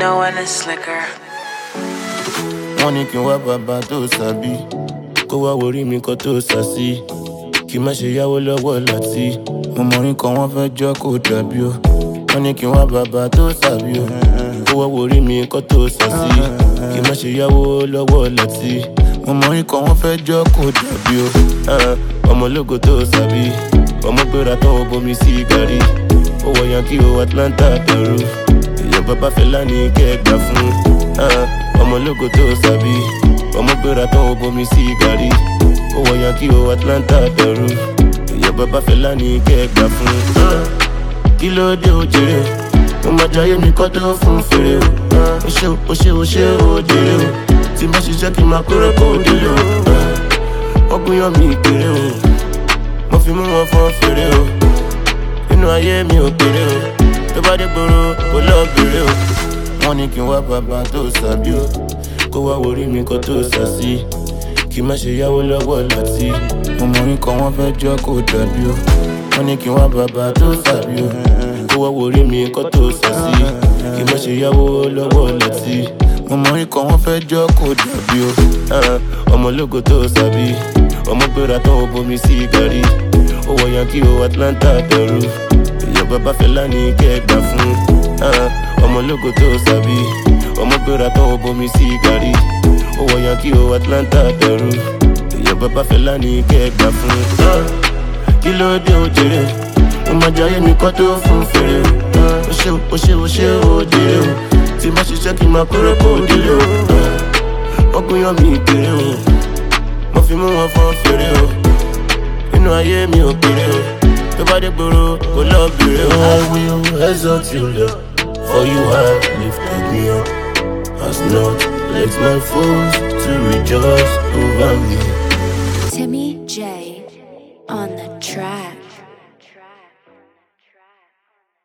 know when it's slicker. Wọ́n ní kí n wá bàbá tó sàbí, kó wá worí mi kan tó sàsí, kí má ṣe yáwó lọ́wọ́ láti. Mo mọ̀rin kan wọ́n fẹ́ jọ́ kó dàbí o. Wọ́n ní kí n wá bàbá tó sàbí o, kó wá worí mi kan tó sàsí, kí má ṣe yáwó lọ́wọ́ láti. Mo mọ̀rin kan wọ́n fẹ́ jọ́ kó dàbí o. Ọmọ ológo tó sàbí, ọmọ gbéra tán ó bomi sí gàrí. Ó wọ Yankee o Atlanta Peru, èèyàn bàbá Fẹlá ní kẹ́gbà fún. Ọmọ ológo tó sàbí, ọmọ gbéra tán ó bomi sí gàrí. Ó wọ Yankee o Atlanta Peru, èèyàn bàbá Fẹlá ní kẹ́gbà fún. Kí ló dé o jèrè o, mo máa jayé mi kọ́ tó fún fèrè o. Ó ṣe o jèrè o, tí má ṣiṣẹ́ kí n máa kórè kó délé o. Wọ́n gúnyán mi kéré o, mo fi mú wọn fọ́n fèrè o. Inú ayé mi ò kéré o, tó bá dé gbòòrò kò lọ bèrè o. Wọ́n ní kí n wá bàbá tó sàbí o, kó wá worí mi kan tó sàsí, kí má ṣe yáwó lọ́wọ́ láti. Mo mọ̀rin kan wọ́n fẹ́ jọ́ kó dàbí o. Wọ́n ní kí n wá bàbá tó sàbí o, kó wá worí mi kan tó sàsí, kí má ṣe yáwó lọ́wọ́ láti. Mo mọ̀rin kan wọ́n fẹ́ jọ́ kó dàbí o. Ọmọ ológo tó sàbí, ọmọ gbéra tán ó bomi sí gàrí. Ó wọ Yankee o Atlanta Peru, èèyàn bàbá Fẹlá ní kẹ́gbà fún. Ọmọ ológo tó sàbí, ọmọ gbéra tán ó bomi sí gàrí. Ó wọ Yankee o Atlanta Peru, èèyàn bàbá Fẹlá ní kẹ́gbà fún. Kí ló dé o jèrè o, mo máa jayé mi kọ́ tó fún fèrè o. Ó ṣe o jèrè o, tí má ṣiṣẹ́ kí n máa kórè kó délé o. Wọ́n gúnyán mi kéré o, mo fi mú wọn fọ́n fèrè o. Inú ayé mi ò kéré o, tó bá dé gbòòrò kò lọ bèrè o. I will exalt you, Lord, for you have lifted me up. Has not let my foes to rejoice over me. Timmy J on the track.